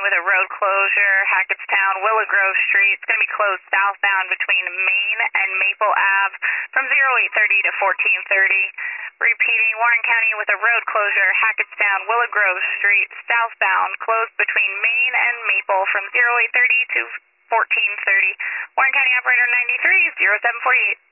with a road closure, Hackettstown, Willow Grove Street. It's going to be closed southbound between Main and Maple Ave from 0830 to 1430. Repeating, Warren County with a road closure, Hackettstown, Willow Grove Street, southbound, closed between Main and Maple from 0830 to 1430. Warren County Operator 93, 0748.